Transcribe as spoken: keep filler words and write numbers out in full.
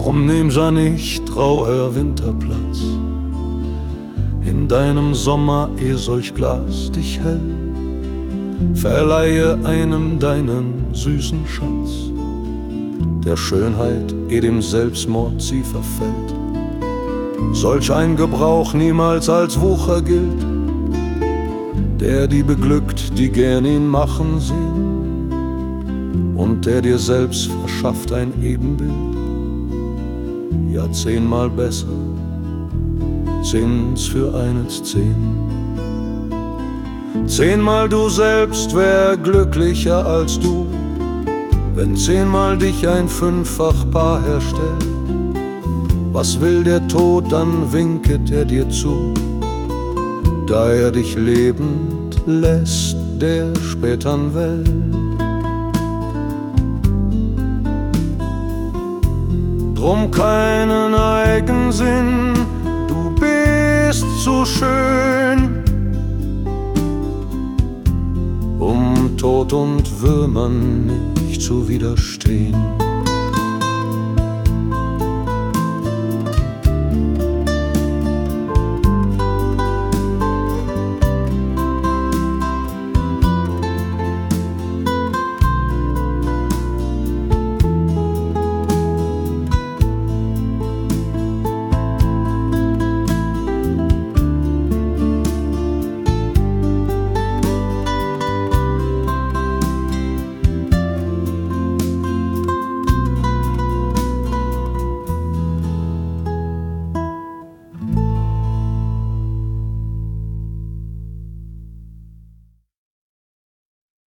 Drum nimm ja nicht trauer Winterplatz in deinem Sommer, eh solch Glas dich hell. Verleihe einem deinen süßen Schatz, der Schönheit, eh dem Selbstmord sie verfällt. Solch ein Gebrauch niemals als Wucher gilt, der die beglückt, die gern ihn machen sehen, und der dir selbst verschafft ein Ebenbild. Ja, zehnmal besser sind's für eines zehn. Zehnmal du selbst wär glücklicher als du, wenn zehnmal dich ein fünffach Paar herstellt. Was will der Tod, dann winket er dir zu, da er dich lebend lässt der spätern Welt. Drum keinen Eigensinn, du bist zu schön, um Tod und Würmern nicht zu widerstehen.